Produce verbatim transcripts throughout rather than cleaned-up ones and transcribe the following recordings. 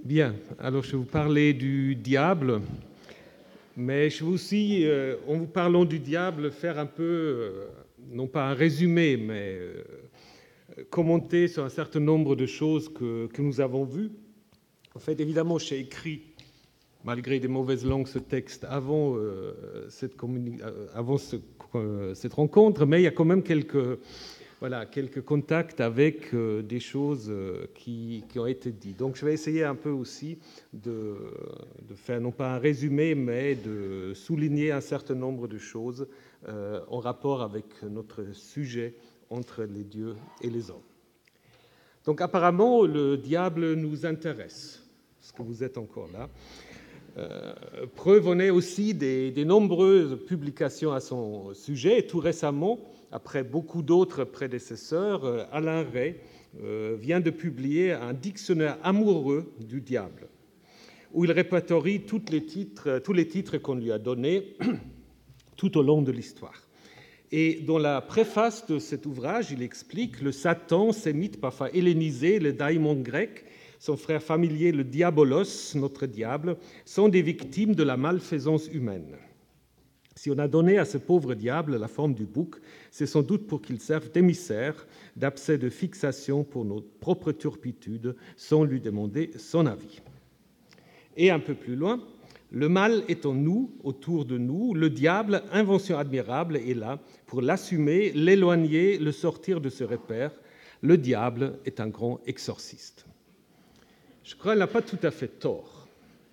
Bien, alors je vais vous parler du diable, mais je vais aussi, euh, en vous parlant du diable, faire un peu, euh, non pas un résumé, mais euh, commenter sur un certain nombre de choses que, que nous avons vues. En fait, évidemment, j'ai écrit, malgré des mauvaises langues, ce texte avant, euh, cette, communi- euh, avant ce, euh, cette rencontre, mais il y a quand même quelques... Voilà, quelques contacts avec euh, des choses euh, qui, qui ont été dites. Donc je vais essayer un peu aussi de, de faire, non pas un résumé, mais de souligner un certain nombre de choses euh, en rapport avec notre sujet entre les dieux et les hommes. Donc apparemment, le diable nous intéresse. Est-ce que vous êtes encore là ? Euh, preuve en est aussi des, des nombreuses publications à son sujet. Et tout récemment, après beaucoup d'autres prédécesseurs, euh, Alain Ray euh, vient de publier un dictionnaire amoureux du diable, où il répertorie toutes les titres, tous les titres qu'on lui a donnés tout au long de l'histoire. Et dans la préface de cet ouvrage, il explique le Satan, sémite parfois hellénisé, le daimon grec, son frère familier, le diabolos, notre diable, sont des victimes de la malfaisance humaine. Si on a donné à ce pauvre diable la forme du bouc, c'est sans doute pour qu'il serve d'émissaire, d'abcès de fixation pour notre propre turpitude, sans lui demander son avis. Et un peu plus loin, le mal est en nous, autour de nous, le diable, invention admirable, est là pour l'assumer, l'éloigner, le sortir de ce repère. Le diable est un grand exorciste. Je crois qu'elle n'a pas tout à fait tort.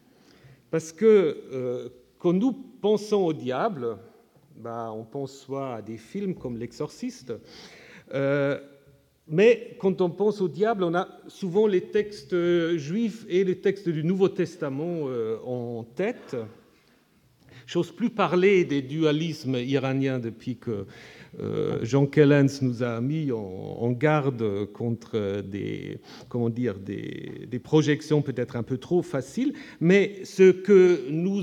Parce que euh, quand nous pensons au diable, bah, on pense soit à des films comme L'Exorciste, euh, mais quand on pense au diable, on a souvent les textes juifs et les textes du Nouveau Testament euh, en tête. J'ose plus parler des dualismes iraniens depuis que Euh, Jean Kellens nous a mis en, en garde contre des, comment dire, des, des projections peut-être un peu trop faciles, mais ce que nous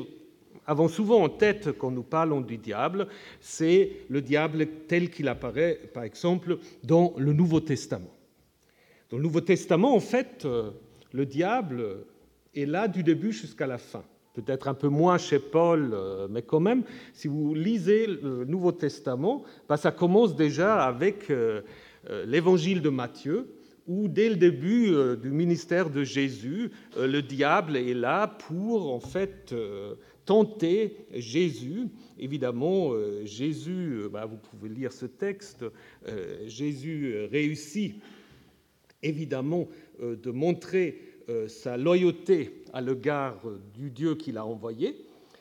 avons souvent en tête quand nous parlons du diable, c'est le diable tel qu'il apparaît, par exemple, dans le Nouveau Testament. Dans le Nouveau Testament, en fait, le diable est là du début jusqu'à la fin. Peut-être un peu moins chez Paul, mais quand même, si vous lisez le Nouveau Testament, ben ça commence déjà avec euh, l'évangile de Matthieu, où dès le début euh, du ministère de Jésus, euh, le diable est là pour en fait euh, tenter Jésus. Évidemment, euh, Jésus, ben vous pouvez lire ce texte, euh, Jésus réussit évidemment euh, de montrer sa loyauté à l'égard du Dieu qu'il a envoyé.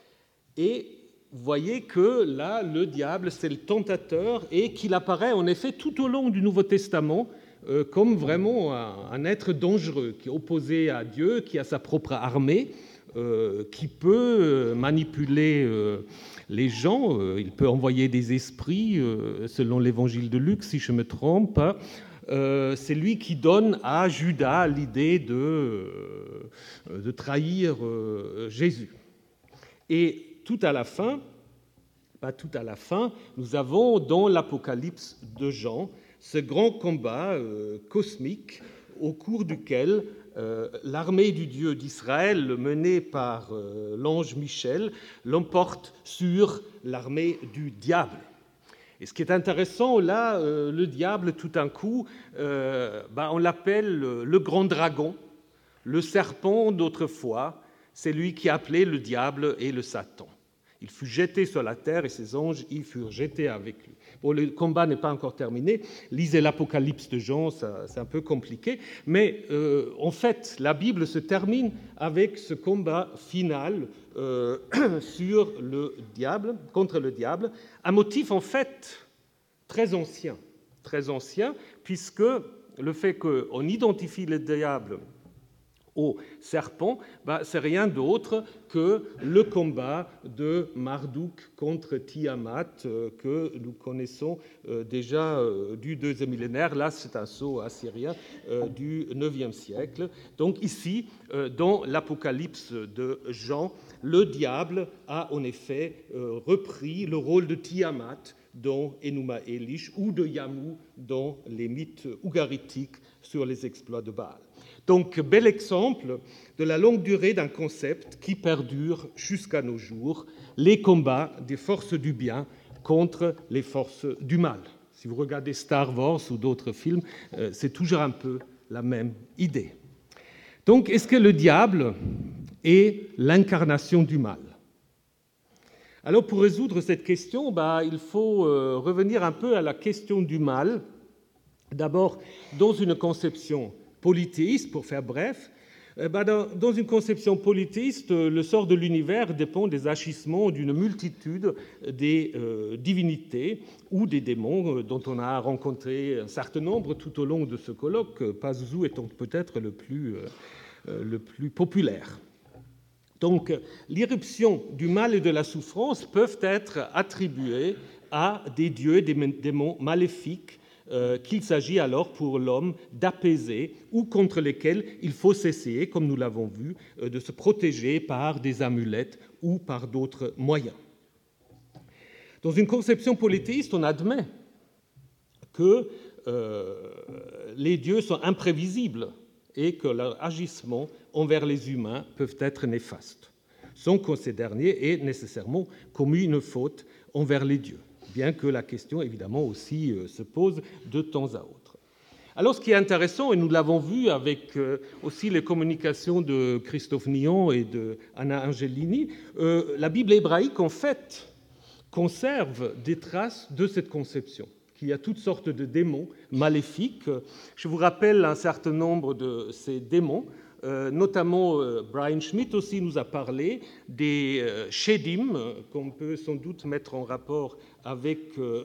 Et vous voyez que là, le diable, c'est le tentateur et qu'il apparaît en effet tout au long du Nouveau Testament euh, comme vraiment un, un être dangereux qui est opposé à Dieu, qui a sa propre armée, euh, qui peut manipuler euh, les gens. Euh, il peut envoyer des esprits, euh, selon l'évangile de Luc, si je me trompe, hein. Euh, c'est lui qui donne à Judas l'idée de, euh, de trahir euh, Jésus. Et tout à la fin, pas tout à la fin, nous avons dans l'Apocalypse de Jean ce grand combat euh, cosmique au cours duquel euh, l'armée du Dieu d'Israël, menée par euh, l'ange Michel, l'emporte sur l'armée du diable. Et ce qui est intéressant, là, euh, le diable, tout d'un coup, euh, ben, on l'appelle le, le grand dragon, le serpent d'autrefois, c'est lui qui appelait le diable et le Satan. Il fut jeté sur la terre et ses anges y furent jetés avec lui. Bon, le combat n'est pas encore terminé. Lisez l'Apocalypse de Jean, ça, c'est un peu compliqué. Mais euh, en fait, la Bible se termine avec ce combat final euh, sur le diable, contre le diable, un motif en fait très ancien, très ancien, puisque le fait qu'on identifie le diable au serpent, ben, c'est rien d'autre que le combat de Marduk contre Tiamat euh, que nous connaissons euh, déjà euh, du deuxième millénaire. Là, c'est un sceau assyrien euh, du neuvième siècle. Donc ici, euh, dans l'Apocalypse de Jean, le diable a en effet euh, repris le rôle de Tiamat dans Enuma Elish ou de Yamu dans les mythes ougaritiques sur les exploits de Baal. Donc, bel exemple de la longue durée d'un concept qui perdure jusqu'à nos jours, les combats des forces du bien contre les forces du mal. Si vous regardez Star Wars ou d'autres films, c'est toujours un peu la même idée. Donc, est-ce que le diable est l'incarnation du mal ? Alors, pour résoudre cette question, bah, il faut euh, revenir un peu à la question du mal. D'abord, dans une conception polythéiste, pour faire bref, euh, bah, dans, dans une conception polythéiste, le sort de l'univers dépend des agissements d'une multitude des euh, divinités ou des démons, euh, dont on a rencontré un certain nombre tout au long de ce colloque, Pazuzu étant peut-être le plus, euh, le plus populaire. Donc, l'irruption du mal et de la souffrance peuvent être attribuées à des dieux et des démons maléfiques euh, qu'il s'agit alors pour l'homme d'apaiser ou contre lesquels il faut s'essayer, comme nous l'avons vu, euh, de se protéger par des amulettes ou par d'autres moyens. Dans une conception polythéiste, on admet que euh, les dieux sont imprévisibles et que leurs agissements envers les humains peuvent être néfastes, sans que ces derniers aient nécessairement commis une faute envers les dieux, bien que la question, évidemment, aussi euh, se pose de temps à autre. Alors, ce qui est intéressant, et nous l'avons vu avec euh, aussi les communications de Christophe Nion et de Anna Angelini, euh, la Bible hébraïque, en fait, conserve des traces de cette conception, qu'il y a toutes sortes de démons maléfiques. Je vous rappelle un certain nombre de ces démons, euh, notamment euh, Brian Schmidt aussi nous a parlé des euh, Shedim, euh, qu'on peut sans doute mettre en rapport avec, euh,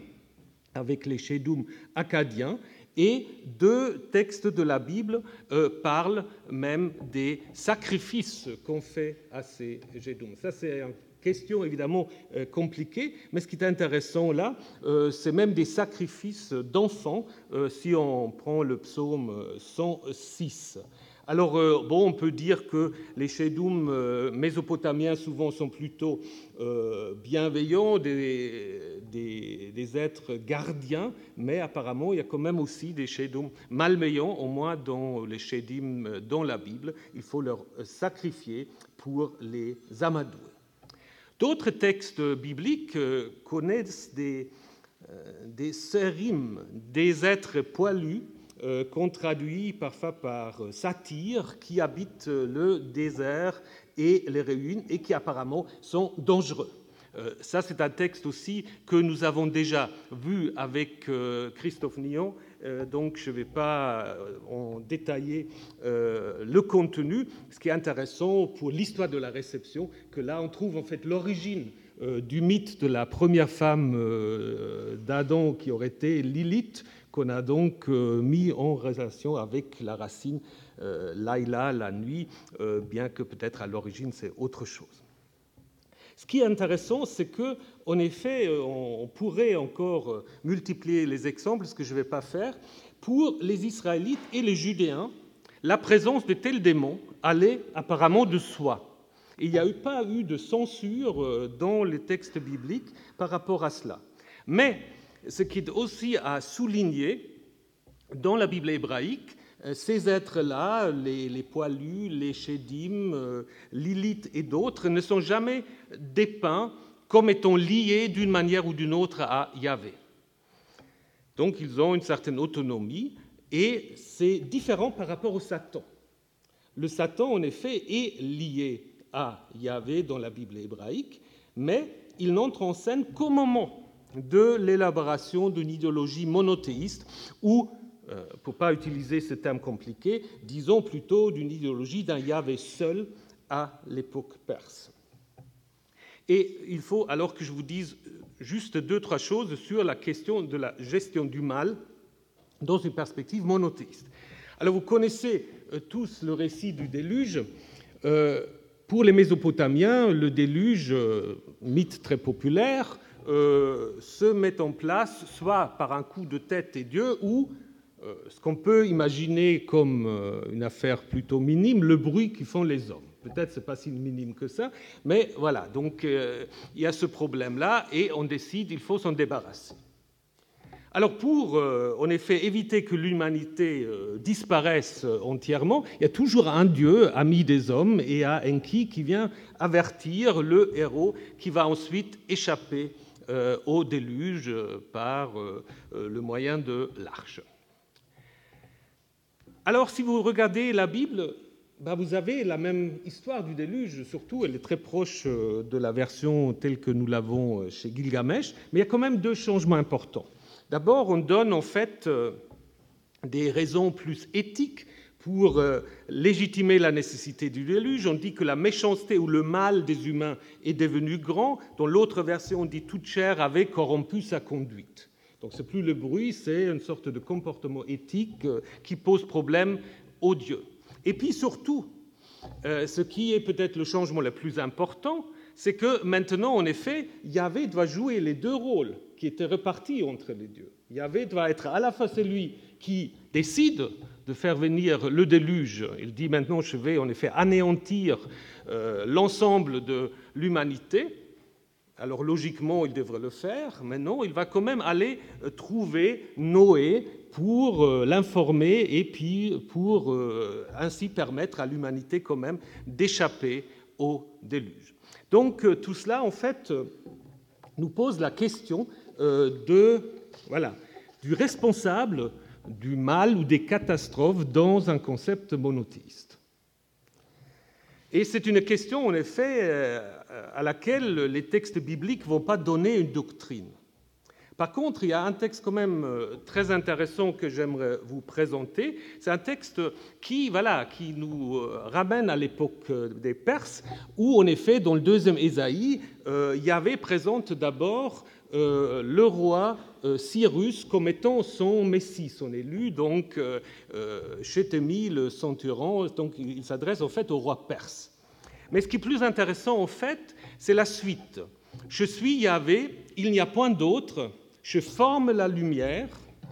avec les Shedum acadiens, et deux textes de la Bible euh, parlent même des sacrifices qu'on fait à ces Shedum. Ça, c'est un question évidemment euh, compliquée, mais ce qui est intéressant là, euh, c'est même des sacrifices d'enfants, euh, si on prend le psaume cent six. Alors, euh, bon, on peut dire que les Shedum euh, mésopotamiens souvent sont plutôt euh, bienveillants, des, des, des êtres gardiens, mais apparemment, il y a quand même aussi des Shedum malveillants, au moins dans les Shedim dans la Bible. Il faut leur sacrifier pour les amadouer. D'autres textes bibliques euh, connaissent des, euh, des sérim, des êtres poilus, euh, qu'on traduit parfois par satyres, qui habitent le désert et les ruines et qui apparemment sont dangereux. Euh, ça, c'est un texte aussi que nous avons déjà vu avec euh, Christophe Nion, euh, donc je ne vais pas en détailler euh, le contenu. Ce qui est intéressant pour l'histoire de la réception, que là on trouve en fait l'origine euh, du mythe de la première femme euh, d'Adam qui aurait été Lilith, qu'on a donc euh, mis en relation avec la racine euh, Laïla, la nuit, euh, bien que peut-être à l'origine c'est autre chose. Ce qui est intéressant, c'est qu'en effet, on pourrait encore multiplier les exemples, ce que je ne vais pas faire. Pour les Israélites et les Judéens, la présence de tels démons allait apparemment de soi. Et il n'y a eu pas eu de censure dans les textes bibliques par rapport à cela. Mais ce qui est aussi à souligner dans la Bible hébraïque, ces êtres-là, les, les poilus, les Shedim, euh, Lilith et d'autres, ne sont jamais dépeints comme étant liés d'une manière ou d'une autre à Yahvé. Donc ils ont une certaine autonomie et c'est différent par rapport au Satan. Le Satan, en effet, est lié à Yahvé dans la Bible hébraïque, mais il n'entre en scène qu'au moment de l'élaboration d'une idéologie monothéiste ou Euh, pour ne pas utiliser ce terme compliqué, disons plutôt d'une idéologie d'un Yahvé seul à l'époque perse. Et il faut alors que je vous dise juste deux, trois choses sur la question de la gestion du mal dans une perspective monothéiste. Alors vous connaissez euh, tous le récit du déluge. Euh, pour les Mésopotamiens, le déluge, euh, mythe très populaire, euh, se met en place soit par un coup de tête et Dieu ou Euh, ce qu'on peut imaginer comme euh, une affaire plutôt minime, le bruit qu'ils font les hommes. Peut-être ce n'est pas si minime que ça, mais voilà, donc euh, il y a ce problème-là et on décide, il faut s'en débarrasser. Alors pour, euh, en effet, éviter que l'humanité euh, disparaisse entièrement, il y a toujours un Dieu, ami des hommes, et un Enki qui vient avertir le héros qui va ensuite échapper euh, au déluge euh, par euh, le moyen de l'arche. Alors si vous regardez la Bible, ben vous avez la même histoire du déluge, surtout elle est très proche de la version telle que nous l'avons chez Gilgamesh, mais il y a quand même deux changements importants. D'abord, on donne en fait des raisons plus éthiques pour légitimer la nécessité du déluge. On dit que la méchanceté ou le mal des humains est devenu grand. Dans l'autre version, on dit toute chair avait corrompu sa conduite. Donc ce n'est plus le bruit, c'est une sorte de comportement éthique qui pose problème aux dieux. Et puis surtout, euh, ce qui est peut-être le changement le plus important, c'est que maintenant, en effet, Yahvé doit jouer les deux rôles qui étaient repartis entre les dieux. Yahvé doit être à la fois celui qui décide de faire venir le déluge. Il dit maintenant, je vais en effet anéantir euh, l'ensemble de l'humanité. Alors logiquement, il devrait le faire, mais non, il va quand même aller trouver Noé pour euh, l'informer et puis pour euh, ainsi permettre à l'humanité quand même d'échapper au déluge. Donc euh, tout cela, en fait, euh, nous pose la question euh, de, voilà, du responsable du mal ou des catastrophes dans un concept monothéiste. Et c'est une question, en effet, à laquelle les textes bibliques ne vont pas donner une doctrine. Par contre, il y a un texte quand même très intéressant que j'aimerais vous présenter. C'est un texte qui, voilà, qui nous ramène à l'époque des Perses, où, en effet, dans le deuxième Ésaïe, euh, Yahvé présente d'abord euh, le roi euh, Cyrus comme étant son messie, son élu, donc euh, Chétémi, le centurion, donc il s'adresse en fait au roi perse. Mais ce qui est plus intéressant, en fait, c'est la suite. « Je suis Yahvé, il n'y a point d'autre, je forme la lumière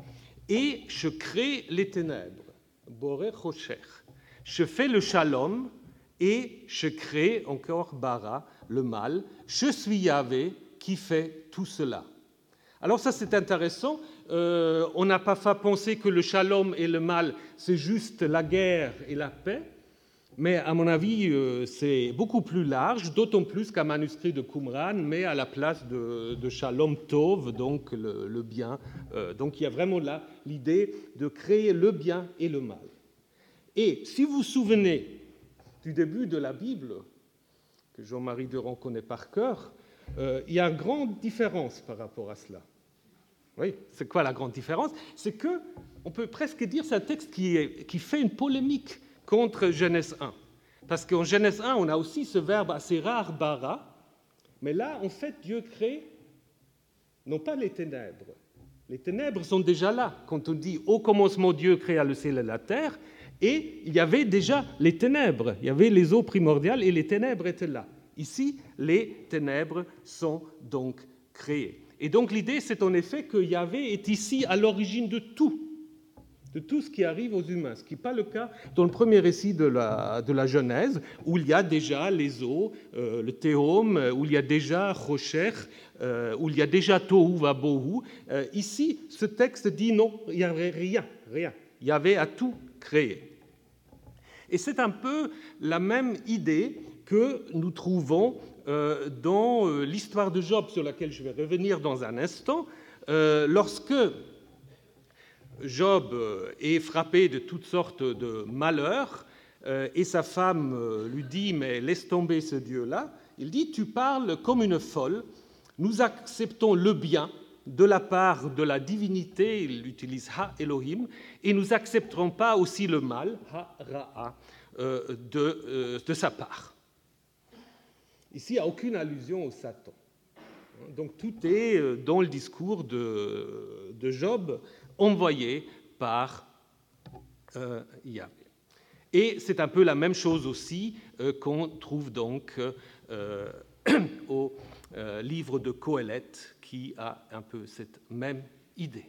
et je crée les ténèbres. Boré Chocher. Je fais le shalom et je crée encore bara, le mal. Je suis Yahvé qui fait tout cela. » Alors ça, c'est intéressant. Euh, on n'a pas pensé que le shalom et le mal, c'est juste la guerre et la paix. Mais à mon avis, c'est beaucoup plus large, d'autant plus qu'un manuscrit de Qumran met à la place de, de Shalom Tov, donc le, le bien. Donc il y a vraiment là l'idée de créer le bien et le mal. Et si vous vous souvenez du début de la Bible, que Jean-Marie Durand connaît par cœur, euh, il y a une grande différence par rapport à cela. Oui, c'est quoi la grande différence? C'est que, on peut presque dire, c'est un texte qui, est, qui fait une polémique contre Genèse un. Parce qu'en Genèse un, on a aussi ce verbe assez rare, bara, mais là, en fait, Dieu crée, non pas les ténèbres. Les ténèbres sont déjà là. Quand on dit « Au commencement, Dieu créa le ciel et la terre », et il y avait déjà les ténèbres. Il y avait les eaux primordiales et les ténèbres étaient là. Ici, les ténèbres sont donc créées. Et donc l'idée, c'est en effet que Yahvé est ici à l'origine de tout. De tout ce qui arrive aux humains, ce qui n'est pas le cas dans le premier récit de la, de la Genèse, où il y a déjà les eaux, euh, le théum, où il y a déjà Rocher, euh, où il y a déjà Tohu Vabohu. Euh, ici, ce texte dit non, il n'y avait rien, rien. Il y avait à tout créé. Et c'est un peu la même idée que nous trouvons euh, dans euh, l'histoire de Job, sur laquelle je vais revenir dans un instant, euh, lorsque Job est frappé de toutes sortes de malheurs et sa femme lui dit « mais laisse tomber ce Dieu-là ». Il dit « tu parles comme une folle, nous acceptons le bien de la part de la divinité », il utilise « ha Elohim », et nous n'accepterons pas aussi le mal, « ha Ra'a », de, de sa part. Ici, il n'y a aucune allusion au Satan. Donc tout est dans le discours de, de Job, envoyé par euh, Yahvé. Et c'est un peu la même chose aussi euh, qu'on trouve donc euh, au euh, livre de Qoéleth, qui a un peu cette même idée.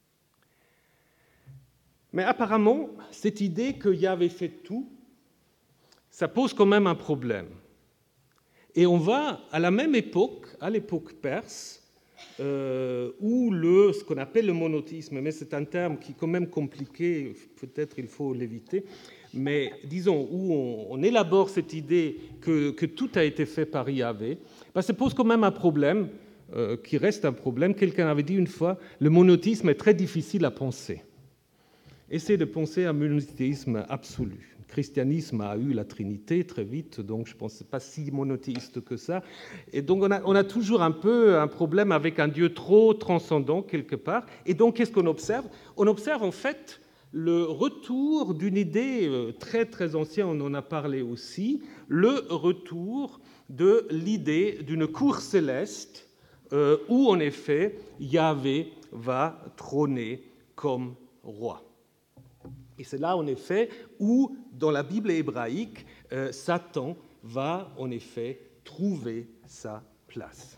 Mais apparemment, cette idée que Yahvé fait tout, ça pose quand même un problème. Et on va, à la même époque, à l'époque perse, euh, ou le, ce qu'on appelle le monothéisme, mais c'est un terme qui est quand même compliqué, peut-être il faut l'éviter, mais disons, où on, on élabore cette idée que, que tout a été fait par Yahvé, ben, ça pose quand même un problème, euh, qui reste un problème. Quelqu'un avait dit une fois, le monothéisme est très difficile à penser. Essayez de penser à un monothéisme absolu. Le christianisme a eu la Trinité très vite, donc je pense que ce n'est pas si monothéiste que ça. Et donc on a, on a toujours un peu un problème avec un Dieu trop transcendant quelque part. Et donc qu'est-ce qu'on observe? On observe en fait le retour d'une idée très très ancienne, on en a parlé aussi, le retour de l'idée d'une cour céleste euh, où en effet Yahvé va trôner comme roi. Et c'est là, en effet, où, dans la Bible hébraïque, euh, Satan va, en effet, trouver sa place.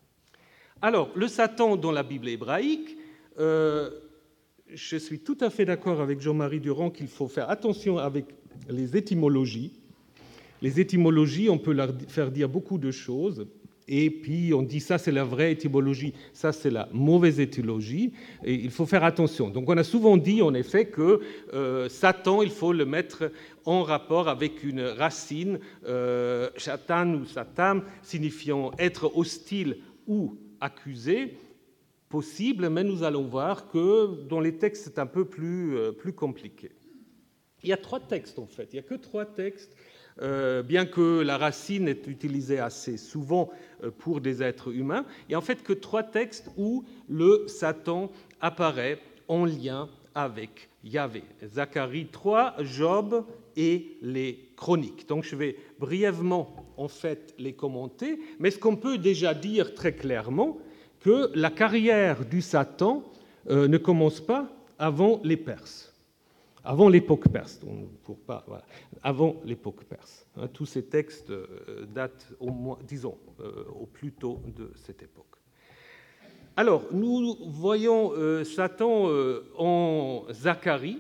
Alors, le Satan dans la Bible hébraïque, euh, je suis tout à fait d'accord avec Jean-Marie Durand qu'il faut faire attention avec les étymologies. Les étymologies, on peut leur faire dire beaucoup de choses. Et puis on dit ça c'est la vraie étymologie, ça c'est la mauvaise étymologie, et il faut faire attention. Donc on a souvent dit en effet que euh, Satan, il faut le mettre en rapport avec une racine, euh, Satan ou Satam, signifiant être hostile ou accusé, possible, mais nous allons voir que dans les textes c'est un peu plus, euh, plus compliqué. Il y a trois textes en fait, il n'y a que trois textes. Euh, bien que la racine est utilisée assez souvent euh, pour des êtres humains, il n'y a en fait que trois textes où le Satan apparaît en lien avec Yahvé. Zacharie trois, Job et les Chroniques. Donc je vais brièvement en fait les commenter, mais ce qu'on peut déjà dire très clairement, que la carrière du Satan euh, ne commence pas avant les Perses. Avant l'époque perse, pour pas, voilà, avant l'époque perse. Hein, tous ces textes euh, datent au moins, disons, euh, au plus tôt de cette époque. Alors, nous voyons euh, Satan euh, en Zacharie,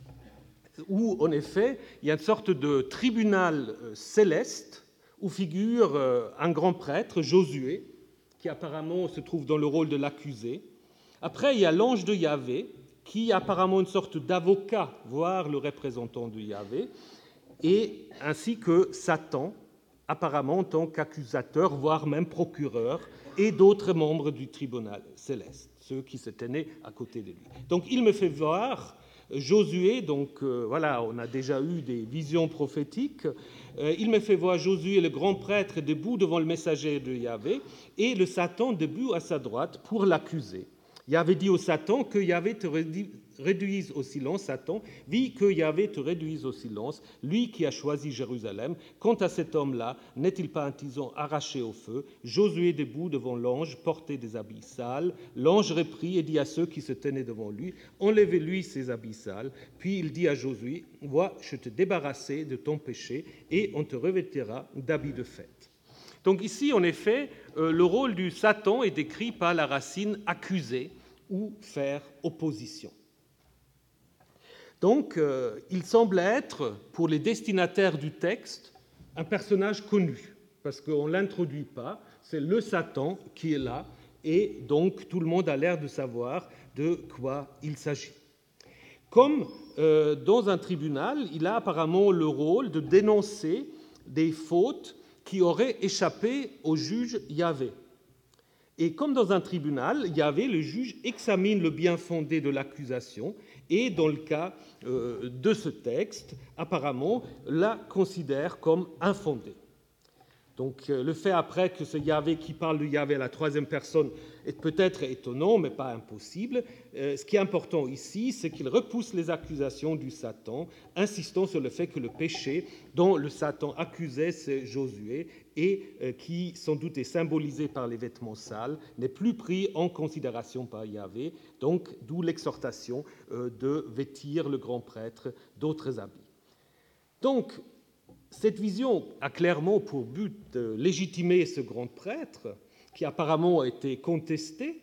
où, en effet, il y a une sorte de tribunal euh, céleste où figure euh, un grand prêtre, Josué, qui apparemment se trouve dans le rôle de l'accusé. Après, il y a l'ange de Yahvé, qui est apparemment une sorte d'avocat, voire le représentant de Yahvé, et ainsi que Satan, apparemment en tant qu'accusateur, voire même procureur, et d'autres membres du tribunal céleste, ceux qui se tenaient à côté de lui. Donc il me fait voir Josué, donc euh, voilà, on a déjà eu des visions prophétiques, euh, il me fait voir Josué, le grand prêtre, debout devant le messager de Yahvé, et le Satan debout à sa droite pour l'accuser. Yahvé dit au Satan que Yahvé te réduise au silence, Satan, vit que Yahvé te réduise au silence, lui qui a choisi Jérusalem. Quant à cet homme-là, n'est-il pas un tison arraché au feu? Josué debout devant l'ange portait des habits sales. L'ange reprit et dit à ceux qui se tenaient devant lui, enlevez-lui ses habits sales. Puis il dit à Josué, vois, je te débarrasserai de ton péché et on te revêtira d'habits de fête. Donc ici, en effet, euh, le rôle du Satan est décrit par la racine accuser ou faire opposition. Donc, euh, il semble être, pour les destinataires du texte, un personnage connu, parce qu'on ne l'introduit pas, c'est le Satan qui est là, et donc tout le monde a l'air de savoir de quoi il s'agit. Comme euh, dans un tribunal, il a apparemment le rôle de dénoncer des fautes qui auraient échappé au juge Yahvé. Et comme dans un tribunal, Yahvé, le juge, examine le bien fondé de l'accusation et, dans le cas euh, de ce texte, apparemment, la considère comme infondée. Donc euh, le fait après que ce Yahvé qui parle de Yahvé à la troisième personne est peut-être étonnant, mais pas impossible. Euh, ce qui est important ici, c'est qu'il repousse les accusations du Satan, insistant sur le fait que le péché dont le Satan accusait c'est Josué et euh, qui sans doute est symbolisé par les vêtements sales, n'est plus pris en considération par Yahvé, donc d'où l'exhortation euh, de vêtir le grand prêtre d'autres habits. Donc, cette vision a clairement pour but de légitimer ce grand prêtre, qui apparemment a été contesté.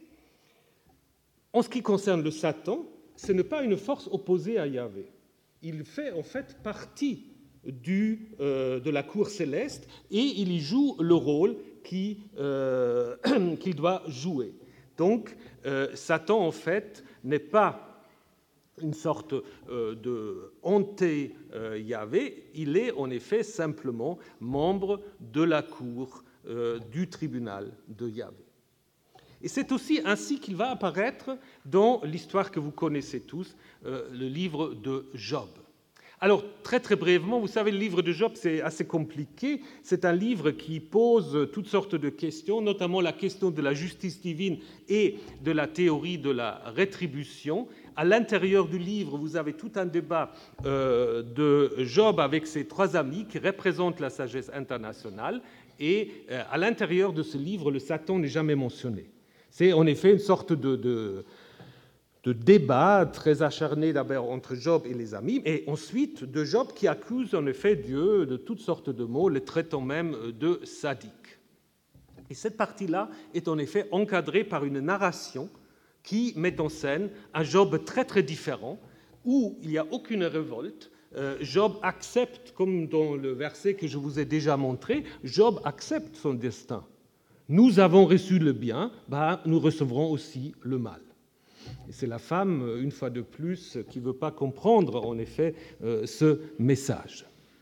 En ce qui concerne le Satan, ce n'est pas une force opposée à Yahvé. Il fait en fait partie du, euh, de la cour céleste et il y joue le rôle qui, euh, qu'il doit jouer. Donc, euh, Satan, en fait, n'est pas une sorte euh, de hanté euh, Yahvé, il est en effet simplement membre de la cour euh, du tribunal de Yahvé. Et c'est aussi ainsi qu'il va apparaître dans l'histoire que vous connaissez tous, euh, le livre de Job. Alors, très très brièvement, vous savez, le livre de Job, c'est assez compliqué. C'est un livre qui pose toutes sortes de questions, notamment la question de la justice divine et de la théorie de la rétribution. À l'intérieur du livre, vous avez tout un débat euh, de Job avec ses trois amis qui représentent la sagesse internationale. Et euh, à l'intérieur de ce livre, le Satan n'est jamais mentionné. C'est en effet une sorte de... de de débat très acharné d'abord entre Job et les amis, et ensuite de Job qui accuse en effet Dieu de toutes sortes de mots, le traitant même de sadique. Et cette partie-là est en effet encadrée par une narration qui met en scène un Job très très différent, où il n'y a aucune révolte. Job accepte, comme dans le verset que je vous ai déjà montré, Job accepte son destin. Nous avons reçu le bien, bah, nous recevrons aussi le mal. Et c'est la femme, une fois de plus, qui ne veut pas comprendre, en effet, euh, ce message.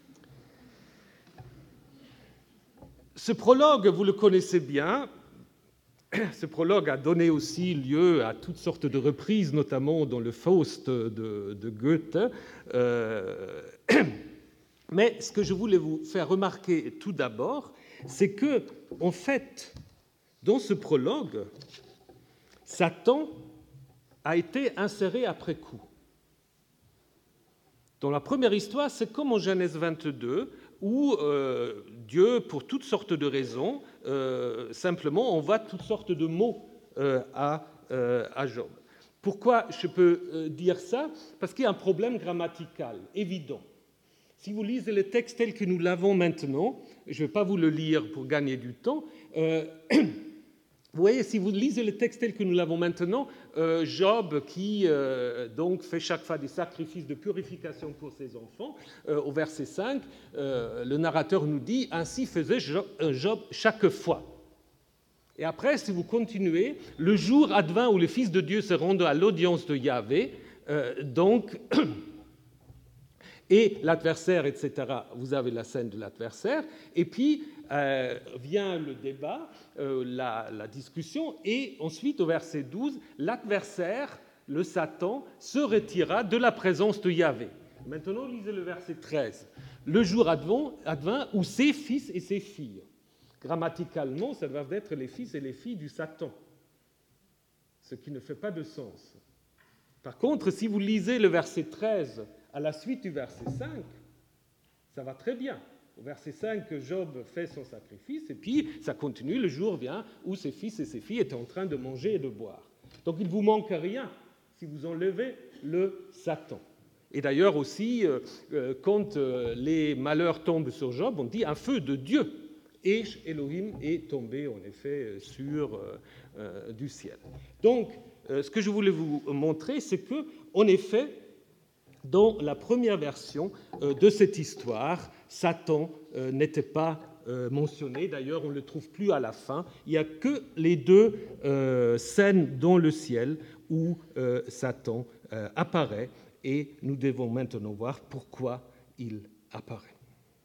Ce prologue, vous le connaissez bien. Ce prologue a donné aussi lieu à toutes sortes de reprises, notamment dans le Faust de, de Goethe. Euh, mais ce que je voulais vous faire remarquer tout d'abord, c'est que, en fait, dans ce prologue, Satan a été inséré après coup. Dans la première histoire, c'est comme en Genèse vingt-deux, où euh, Dieu, pour toutes sortes de raisons, euh, simplement envoie toutes sortes de mots euh, à, euh, à Job. Pourquoi je peux euh, dire ça? Parce qu'il y a un problème grammatical évident. Si vous lisez le texte tel que nous l'avons maintenant, je ne vais pas vous le lire pour gagner du temps, euh, vous voyez, si vous lisez le texte tel que nous l'avons maintenant, euh, Job qui euh, donc fait chaque fois des sacrifices de purification pour ses enfants, euh, au verset cinq, euh, le narrateur nous dit « Ainsi faisait Job, Job chaque fois ». Et après, si vous continuez, le jour advint où le Fils de Dieu se rendait à l'audience de Yahvé, euh, donc... et l'adversaire, et cetera. Vous avez la scène de l'adversaire, et puis euh, vient le débat, euh, la, la discussion, et ensuite, au verset douze, l'adversaire, le Satan, se retira de la présence de Yahvé. Maintenant, lisez le verset treize. Le jour advint, advint où ses fils et ses filles. Grammaticalement, ça doit être les fils et les filles du Satan, ce qui ne fait pas de sens. Par contre, si vous lisez le verset treize, à la suite du verset cinq, ça va très bien. Au verset cinq, Job fait son sacrifice, et puis ça continue, le jour vient où ses fils et ses filles étaient en train de manger et de boire. Donc il ne vous manque rien si vous enlevez le Satan. Et d'ailleurs aussi, euh, quand euh, les malheurs tombent sur Job, on dit un feu de Dieu. Et Elohim est tombé en effet sur euh, euh, du ciel. Donc, euh, ce que je voulais vous montrer, c'est que, en effet, dans la première version de cette histoire, Satan n'était pas mentionné. D'ailleurs, on ne le trouve plus à la fin. Il n'y a que les deux scènes dans le ciel où Satan apparaît, et nous devons maintenant voir pourquoi il apparaît.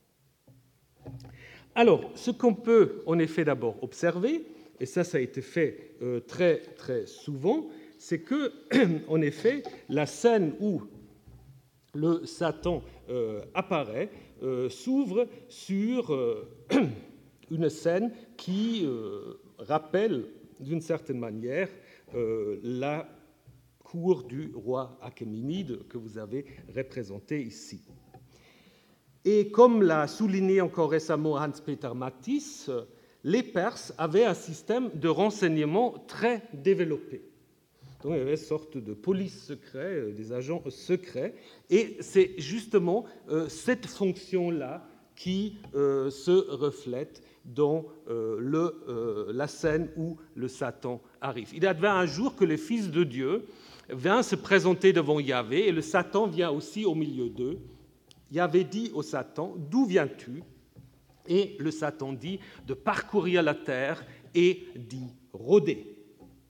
Alors, ce qu'on peut en effet d'abord observer, et ça, ça a été fait très, très souvent, c'est que, en effet, la scène où le Satan euh, apparaît, euh, s'ouvre sur euh, une scène qui euh, rappelle d'une certaine manière euh, la cour du roi Achéménide que vous avez représentée ici. Et comme l'a souligné encore récemment Hans-Peter Matthys, les Perses avaient un système de renseignement très développé. Donc, il y avait une sorte de police secrète, des agents secrets, et c'est justement euh, cette fonction-là qui euh, se reflète dans euh, le, euh, la scène où le Satan arrive. Il advint un jour que le Fils de Dieu vint se présenter devant Yahvé, et le Satan vient aussi au milieu d'eux. Yahvé dit au Satan, « D'où viens-tu » Et le Satan dit, « De parcourir la terre et d'y rôder. »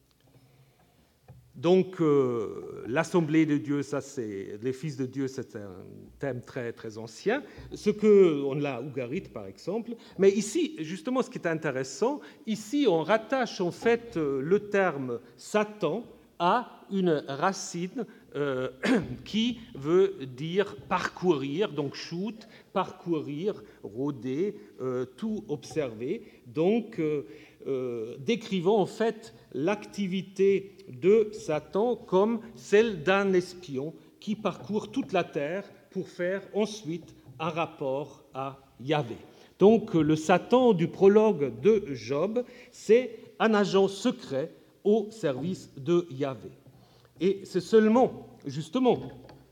Donc, euh, l'Assemblée de Dieu, ça c'est les fils de Dieu, c'est un thème très très ancien. Ce que on l'a Ougarit par exemple, mais ici justement, ce qui est intéressant, ici on rattache en fait le terme Satan à une racine euh, qui veut dire parcourir, donc shoot, parcourir, rôder, euh, tout observer, donc euh, euh, décrivant en fait l'activité de Satan comme celle d'un espion qui parcourt toute la terre pour faire ensuite un rapport à Yahvé. Donc le Satan du prologue de Job, c'est un agent secret au service de Yahvé. Et c'est seulement, justement,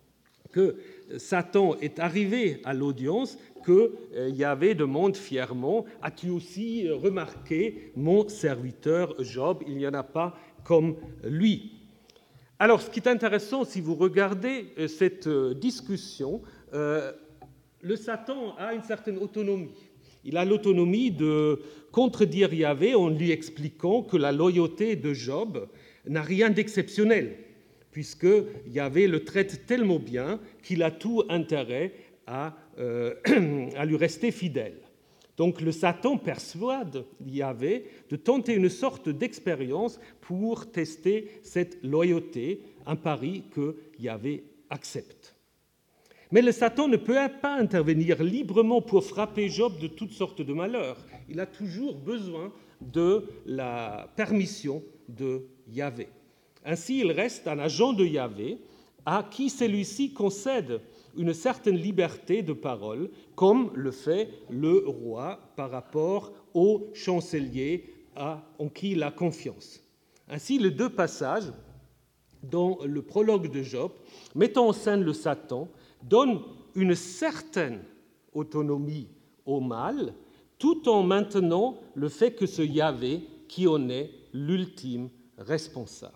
que Satan est arrivé à l'audience que Yahvé demande fièrement « As-tu aussi remarqué mon serviteur Job ? Il n'y en a pas comme lui. » Alors, ce qui est intéressant, si vous regardez cette discussion, euh, le Satan a une certaine autonomie. Il a l'autonomie de contredire Yahvé en lui expliquant que la loyauté de Job n'a rien d'exceptionnel, puisque Yahvé le traite tellement bien qu'il a tout intérêt à, euh, à lui rester fidèle. Donc le Satan persuade Yahvé de tenter une sorte d'expérience pour tester cette loyauté, un pari que Yahvé accepte. Mais le Satan ne peut pas intervenir librement pour frapper Job de toutes sortes de malheurs. Il a toujours besoin de la permission de Yahvé. Ainsi, il reste un agent de Yahvé à qui celui-ci concède une certaine liberté de parole, comme le fait le roi par rapport au chancelier en qui il a confiance. Ainsi, les deux passages dans le prologue de Job, mettant en scène le Satan, donnent une certaine autonomie au mal, tout en maintenant le fait que ce Yahvé qui en est l'ultime responsable.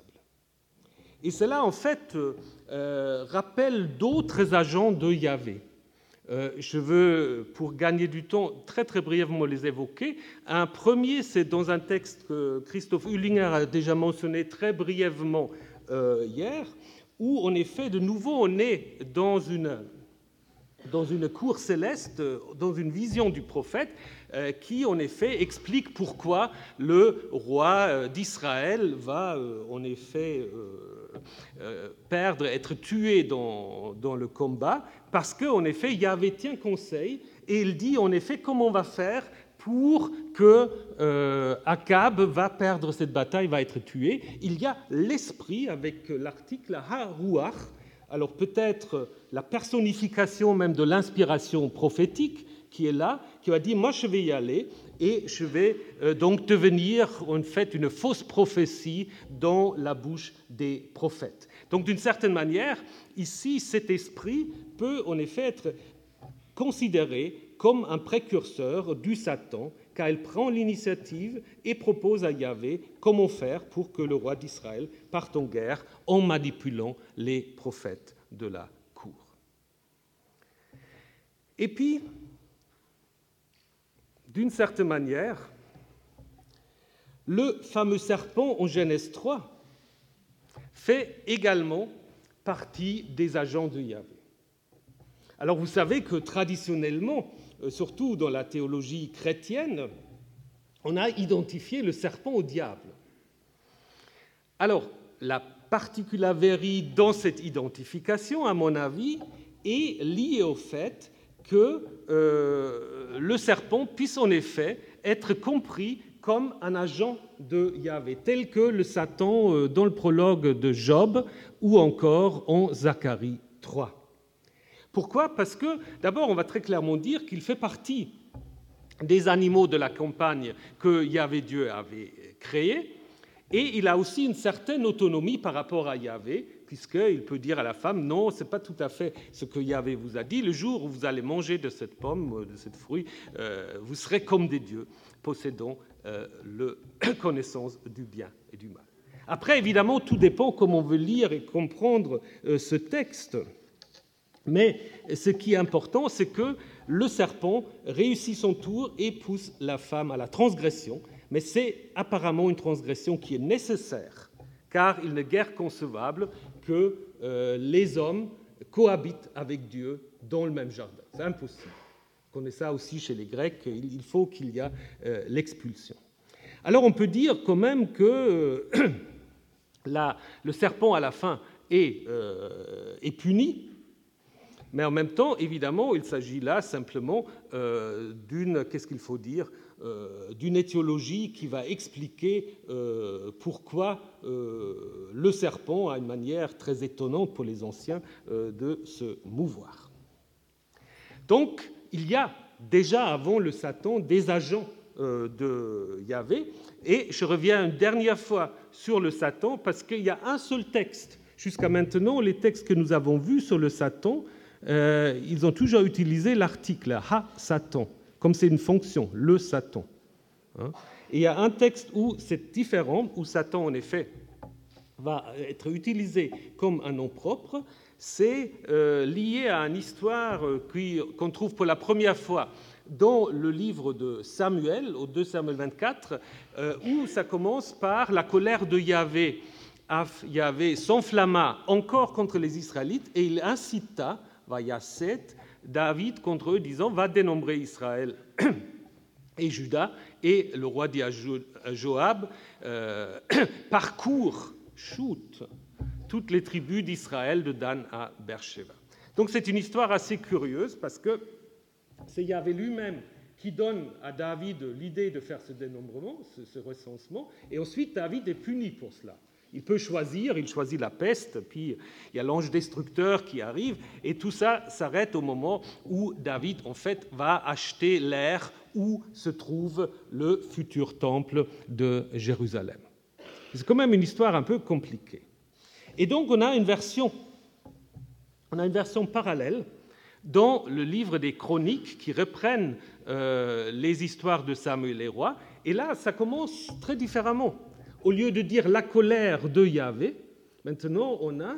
Et cela, en fait, euh, rappelle d'autres agents de Yahvé. Euh, je veux, pour gagner du temps, très très brièvement les évoquer. Un premier, c'est dans un texte que Christophe Hüllinger a déjà mentionné très brièvement euh, hier, où, en effet, de nouveau, on est dans une, dans une cour céleste, dans une vision du prophète, euh, qui, en effet, explique pourquoi le roi d'Israël va, euh, en effet, euh, Euh, perdre, être tué dans, dans le combat, parce qu'en effet, Yahvé tient conseil, et il dit, en effet, comment on va faire pour que euh, Akab va perdre cette bataille, va être tué. Il y a l'esprit, avec l'article Ha-Ruach, alors peut-être la personnification même de l'inspiration prophétique qui est là, qui va dire, moi je vais y aller, et je vais euh, donc devenir en fait une fausse prophétie dans la bouche des prophètes. Donc d'une certaine manière, ici, cet esprit peut en effet être considéré comme un précurseur du Satan, car il prend l'initiative et propose à Yahvé comment faire pour que le roi d'Israël parte en guerre en manipulant les prophètes de la cour. Et puis, d'une certaine manière, le fameux serpent en Genèse trois fait également partie des agents de Yahvé. Alors vous savez que traditionnellement, surtout dans la théologie chrétienne, on a identifié le serpent au diable. Alors, la particularité dans cette identification, à mon avis, est liée au fait que euh, le serpent puisse en effet être compris comme un agent de Yahvé, tel que le Satan euh, dans le prologue de Job ou encore en Zacharie trois. Pourquoi ? Parce que, d'abord, on va très clairement dire qu'il fait partie des animaux de la campagne que Yahvé Dieu avait créés, et il a aussi une certaine autonomie par rapport à Yahvé, puisqu'il peut dire à la femme, non, ce n'est pas tout à fait ce que Yahvé vous a dit, le jour où vous allez manger de cette pomme, de cette fruit, euh, vous serez comme des dieux, possédant euh, la connaissance du bien et du mal. Après, évidemment, tout dépend comment on veut lire et comprendre euh, ce texte. Mais ce qui est important, c'est que le serpent réussit son tour et pousse la femme à la transgression, mais c'est apparemment une transgression qui est nécessaire car il n'est guère concevable que euh, les hommes cohabitent avec Dieu dans le même jardin. C'est impossible. On connaît ça aussi chez les Grecs, il faut qu'il y ait euh, l'expulsion. Alors on peut dire quand même que euh, la, le serpent à la fin est, euh, est puni, mais en même temps, évidemment, il s'agit là simplement euh, d'une, qu'est-ce qu'il faut dire, euh, d'une étiologie qui va expliquer euh, pourquoi euh, le serpent a une manière très étonnante pour les anciens euh, de se mouvoir. Donc, il y a déjà avant le Satan des agents euh, de Yahvé, et je reviens une dernière fois sur le Satan parce qu'il y a un seul texte. Jusqu'à maintenant, les textes que nous avons vus sur le Satan, Euh, ils ont toujours utilisé l'article « ha-Satan », comme c'est une fonction, « le Satan hein ». Et il y a un texte où c'est différent, où Satan, en effet, va être utilisé comme un nom propre. C'est euh, lié à une histoire euh, qu'on trouve pour la première fois dans le livre de Samuel, au deux Samuel vingt-quatre, euh, où ça commence par la colère de Yahvé. Yahvé s'enflamma encore contre les Israélites et il incita Vayasset, David contre eux, disant « Va dénombrer Israël et Juda ». Et le roi dit à Joab euh, « Parcours, shoot, toutes les tribus d'Israël de Dan à Beersheba ». Donc c'est une histoire assez curieuse parce que c'est Yahvé lui-même qui donne à David l'idée de faire ce dénombrement, ce, ce recensement, et ensuite David est puni pour cela. Il peut choisir, il choisit la peste, puis il y a l'ange destructeur qui arrive, et tout ça s'arrête au moment où David, en fait, va acheter l'aire où se trouve le futur temple de Jérusalem. C'est quand même une histoire un peu compliquée. Et donc, on a une version, on a une version parallèle dans le livre des Chroniques qui reprennent euh, les histoires de Samuel et rois, et là, ça commence très différemment. Au lieu de dire la colère de Yahvé, maintenant on a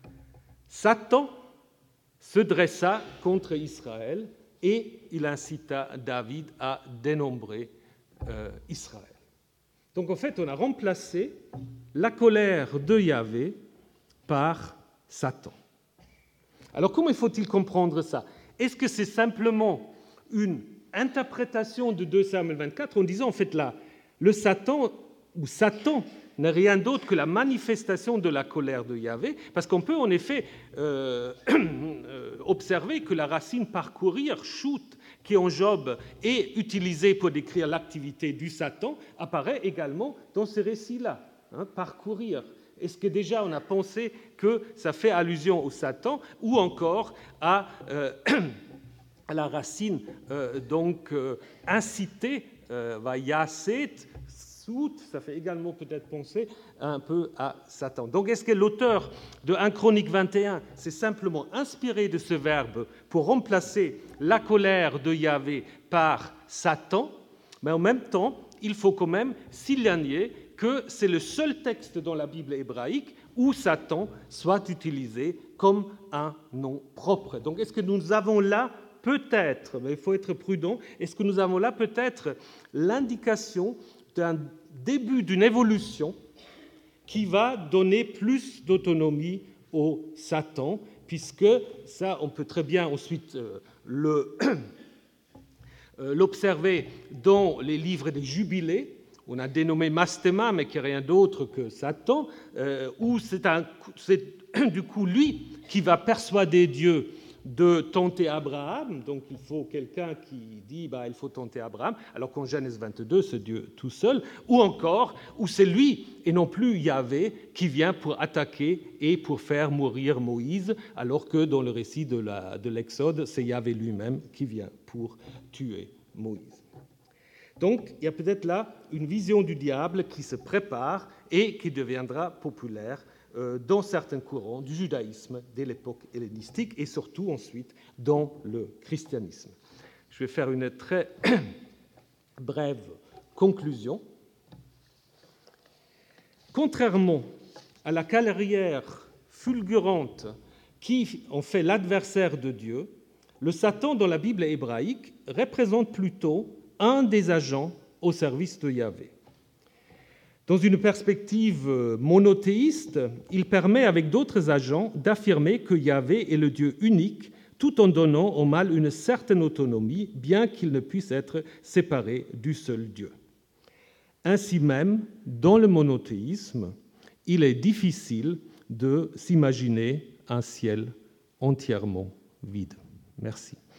Satan se dressa contre Israël et il incita David à dénombrer euh, Israël. Donc en fait, on a remplacé la colère de Yahvé par Satan. Alors comment faut-il comprendre ça? Est-ce que c'est simplement une interprétation de deux Samuel vingt-quatre en disant en fait là, le Satan où Satan n'est rien d'autre que la manifestation de la colère de Yahvé, parce qu'on peut en effet euh, observer que la racine parcourir, shoot, qui en Job est utilisée pour décrire l'activité du Satan, apparaît également dans ces récits-là, hein, parcourir. Est-ce que déjà on a pensé que ça fait allusion au Satan, ou encore à, euh, à la racine euh, donc euh, incitée, euh, va yasset, ça fait également peut-être penser un peu à Satan. Donc, est-ce que l'auteur de un Chronique vingt et un s'est simplement inspiré de ce verbe pour remplacer la colère de Yahvé par Satan? Mais en même temps, il faut quand même souligner que c'est le seul texte dans la Bible hébraïque où Satan soit utilisé comme un nom propre. Donc, est-ce que nous avons là peut-être, mais il faut être prudent, est-ce que nous avons là peut-être l'indication d'un début d'une évolution qui va donner plus d'autonomie au Satan, puisque ça, on peut très bien ensuite euh, le, euh, l'observer dans les livres des Jubilés. On a dénommé Mastema, mais qui n'est rien d'autre que Satan, euh, où c'est, un, c'est du coup lui qui va persuader Dieu de tenter Abraham, donc il faut quelqu'un qui dit bah, il faut tenter Abraham, alors qu'en Genèse vingt-deux, c'est Dieu tout seul, ou encore où c'est lui et non plus Yahvé qui vient pour attaquer et pour faire mourir Moïse, alors que dans le récit de, la, de l'Exode, c'est Yahvé lui-même qui vient pour tuer Moïse. Donc il y a peut-être là une vision du diable qui se prépare et qui deviendra populaire dans certains courants du judaïsme dès l'époque hellénistique et surtout ensuite dans le christianisme. Je vais faire une très brève conclusion. Contrairement à la carrière fulgurante qui en fait l'adversaire de Dieu, le Satan dans la Bible hébraïque représente plutôt un des agents au service de Yahvé. Dans une perspective monothéiste, il permet avec d'autres agents d'affirmer que Yahvé est le Dieu unique, tout en donnant au mal une certaine autonomie, bien qu'il ne puisse être séparé du seul Dieu. Ainsi même, dans le monothéisme, il est difficile de s'imaginer un ciel entièrement vide. Merci.